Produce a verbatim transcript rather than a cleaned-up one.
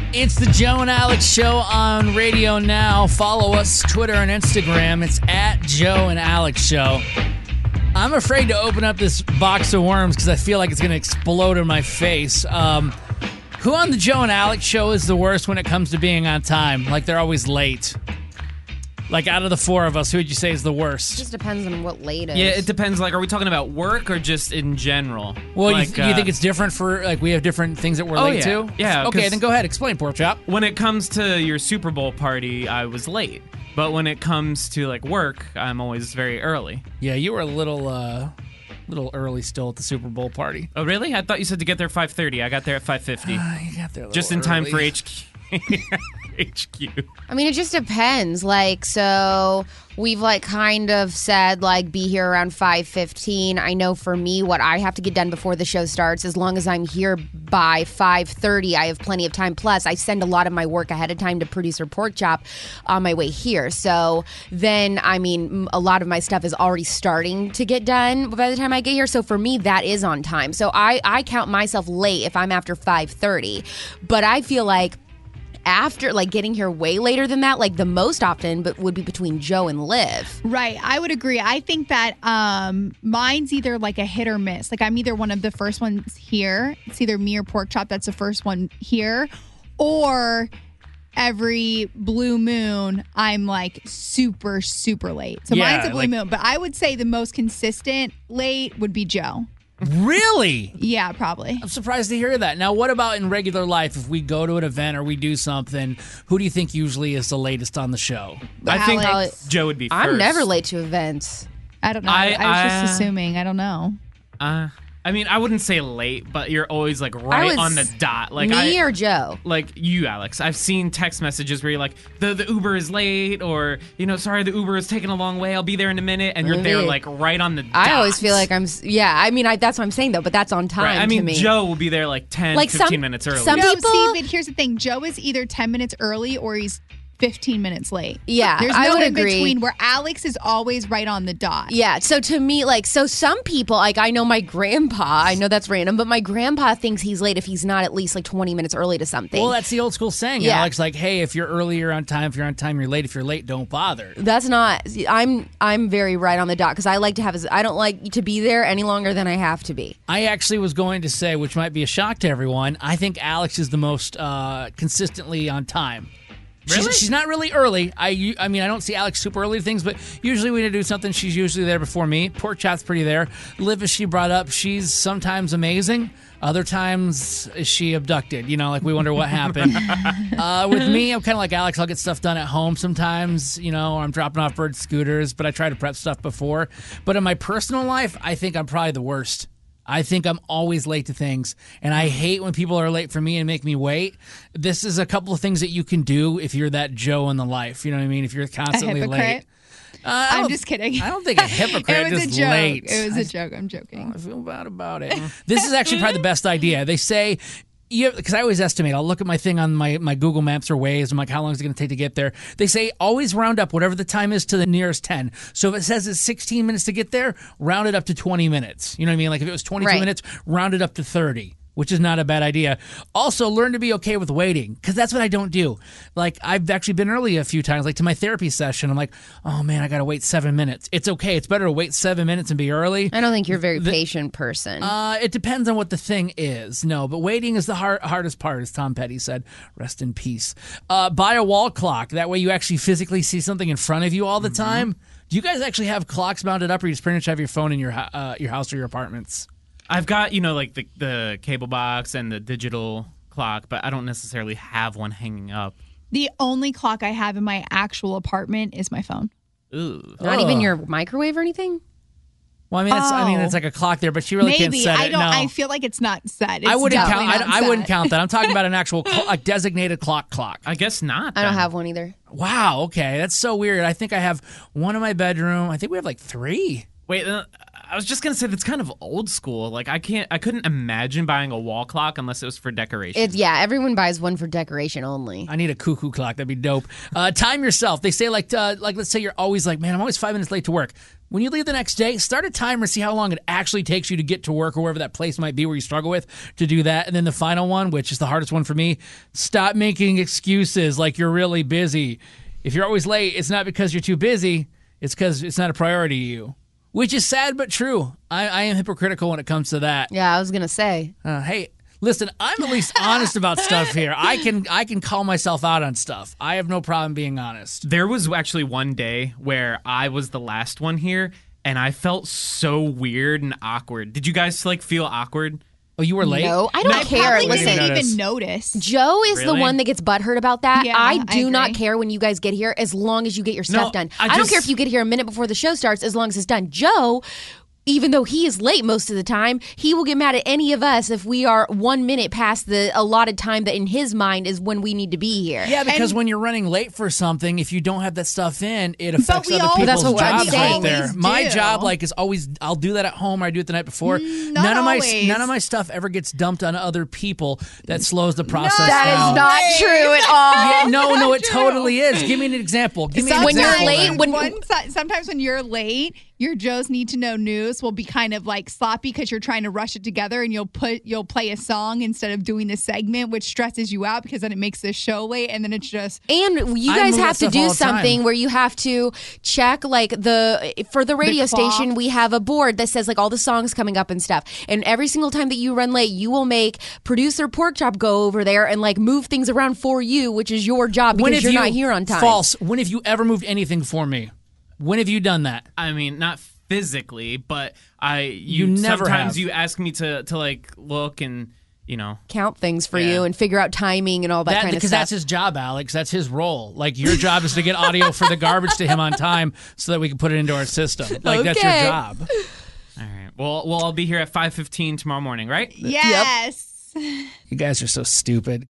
It's the Joe and Alex Show on Radio Now. Follow us, Twitter and Instagram. It's at Joe and Alex Show. I'm afraid to open up this box of worms because I feel like it's going to explode in my face. Um, who on the Joe and Alex Show is the worst when it comes to being on time? Like they're always late. Like out of the four of us, who would you say is the worst? It just depends on what late is. Yeah, it depends. Like, are we talking about work or just in general? Well, like, you, th- you uh, think it's different for, like, we have different things that we're Oh, late yeah. to? Yeah, Okay, 'cause- then go ahead. Explain, Pork Chop. When it comes to your Super Bowl party, I was late. But when it comes to, like, work, I'm always very early. Yeah, you were a little, uh, little early still at the Super Bowl party. Oh, really? I thought you said to get there at five thirty. I got there at five fifty. Uh, you got there a little Just in time early. for H Q. H Q. I mean, it just depends. Like, so we've like kind of said like be here around five fifteen. I know for me, what I have to get done before the show starts, as long as I'm here by five thirty, I have plenty of time. Plus, I send a lot of my work ahead of time to producer Pork Chop on my way here. So then, I mean, a lot of my stuff is already starting to get done by the time I get here. So for me, that is on time. So I, I count myself late if I'm after five thirty. But I feel like after like getting here way later than that, like the most often, but would be between Joe and Liv. Right. I would agree. I think that um, mine's either like a hit or miss. Like I'm either one of the first ones here. It's either me or Pork Chop that's the first one here, or every blue moon I'm like super, super late. So Yeah, mine's a blue like- moon. But I would say the most consistent late would be Joe. Really? Yeah, probably. I'm surprised to hear that. Now, what about in regular life? If we go to an event or we do something, who do you think usually is the latest on the show? I think Alex. Joe would be first. I'm never late to events. I don't know. I- I, was I- just assuming. I don't know. Uh, I mean, I wouldn't say late, but you're always like right was- on the dot. Like me I, or Joe? like you, Alex. I've seen text messages where you're like, the the Uber is late, or you know, sorry, the Uber is taking a long way. I'll be there in a minute, and you're there Really? like right on the dot. I always feel like I'm, s- yeah, I mean, I, that's what I'm saying though, but that's on time Right. I to mean, me. Joe will be there like ten, Like fifteen some- minutes early. some No, people- see, but here's the thing. Joe is either ten minutes early or he's fifteen minutes late. Yeah, There's I no would in agree. between where Alex is always right on the dot. Yeah, so to me, like, so some people, like, I know my grandpa, I know that's random, but my grandpa thinks he's late if he's not at least like twenty minutes early to something. Well, that's the old school saying, Yeah. Alex. Like, hey, if you're early, you're on time. If you're on time, you're late. If you're late, don't bother. That's not. I'm I'm very right on the dot because I like to have. I don't like to be there any longer than I have to be. I actually was going to say, which might be a shock to everyone, I think Alex is the most uh, consistently on time. Really? She's, she's not really early. I, u- I mean, I don't see Alex super early to things, but usually when I do something, she's usually there before me. Pork Chop's pretty there. Liv, as she brought up, she's sometimes amazing. Other times, is she abducted? You know, like we wonder what happened. uh, with me, I'm kind of like Alex. I'll get stuff done at home sometimes, you know, or I'm dropping off bird scooters, but I try to prep stuff before. But in my personal life, I think I'm probably the worst. I think I'm always late to things, and I hate when people are late for me and make me wait. This is a couple of things that you can do if you're that Joe in the life. You know what I mean? If you're constantly hypocrite? late. Uh, I I'm don't- just kidding. I don't think a hypocrite. It was a just joke. late. It was I- a joke. I'm joking. I feel bad about it. This is actually probably the best idea. They say, because I always estimate, I'll look at my thing on my, my Google Maps or Waze. I'm like, how long is it going to take to get there? They say always round up whatever the time is to the nearest ten. So if it says it's sixteen minutes to get there, round it up to twenty minutes. You know what I mean? Like if it was twenty-two Right. minutes, round it up to thirty. Which is not a bad idea. Also, learn to be okay with waiting, because that's what I don't do. Like, I've actually been early a few times, like to my therapy session. I'm like, oh man, I got to wait seven minutes. It's okay. It's better to wait seven minutes and be early. I don't think you're a very patient person. Uh, it depends on what the thing is. No, but waiting is the hard, hardest part, as Tom Petty said. Rest in peace. Uh, buy a wall clock. That way you actually physically see something in front of you all the time. Do you guys actually have clocks mounted up, or you just pretty much have your phone in your, ho- uh, your house or your apartments? I've got, you know, like the, the cable box and the digital clock, but I don't necessarily have one hanging up. The only clock I have in my actual apartment is my phone. Ooh. Not even Ugh. your microwave or anything? Well, I mean, it's, I mean, Oh. it's like a clock there, but she really can't Maybe set I it. don't. No. I feel like it's not set. It's I wouldn't count. definitely I, not I wouldn't set. count that. I'm talking about an actual cl- like designated clock. Clock. I guess not. I don't then. have one either. Wow. Okay, that's so weird. I think I have one in my bedroom. I think we have like three. Wait, uh, I was just gonna say that's kind of old school. Like I can't, I couldn't imagine buying a wall clock unless it was for decoration. It's yeah, everyone buys one for decoration only. I need a cuckoo clock. That'd be dope. Uh, time yourself. They say like, uh, like let's say you're always like, man, I'm always five minutes late to work. When you leave the next day, start a timer, see how long it actually takes you to get to work or wherever that place might be where you struggle with to do that. And then the final one, which is the hardest one for me, stop making excuses like you're really busy. If you're always late, it's not because you're too busy. It's because it's not a priority to you, which is sad but true. I, I am hypocritical when it comes to that. Yeah, I was gonna say. Uh, hey, listen, I'm at least honest about stuff here. I can I can call myself out on stuff. I have no problem being honest. There was actually one day where I was the last one here, and I felt so weird and awkward. Did you guys like feel awkward? Oh, you were late? No, I don't I care. probably Listen, didn't notice. even notice. Joe is the Really? one that gets butthurt about that. Yeah, I I do not agree. care when you guys get here as long as you get your stuff No, done. I I, don't just- care if you get here a minute before the show starts as long as it's done. Joe, even though he is late most of the time, he will get mad at any of us if we are one minute past the allotted time that in his mind is when we need to be here. Yeah, because And- when you're running late for something, if you don't have that stuff in, it affects we other all- people's That's what I'm jobs saying. right there. always My do. job, like, is always I'll do that at home or I do it the night before. not none of my always. none of my stuff ever gets dumped on other people. That slows the process That down. is not true at all. Yeah, no, no, it totally is. Give me an example. Give me an When you're example. late, then. when- One, so- sometimes when you're late, your Joe's need to know news will be kind of like sloppy because you're trying to rush it together, and you'll put you'll play a song instead of doing the segment, which stresses you out because then it makes the show late, and then it's just And you I guys move that have to stuff do all the time. something where you have to check like the for the radio clock. station we have a board that says like all the songs coming up and stuff. And every single time that you run late, you will make producer Pork Chop go over there and like move things around for you, which is your job because When have you're you, not here on time. False. When have you ever moved anything for me? When have you done that? I mean, not physically, but I You you, never sometimes have. you ask me to to like look and you know. Count things for Yeah. you and figure out timing and all that, That, kind of because stuff. that's his job, Alex. That's his role. Like your job is to get audio for the garbage to him on time so that we can put it into our system. Like that's your Okay. job. All right. Well, well, I'll be here at five fifteen tomorrow morning, right? yes. You guys are so stupid.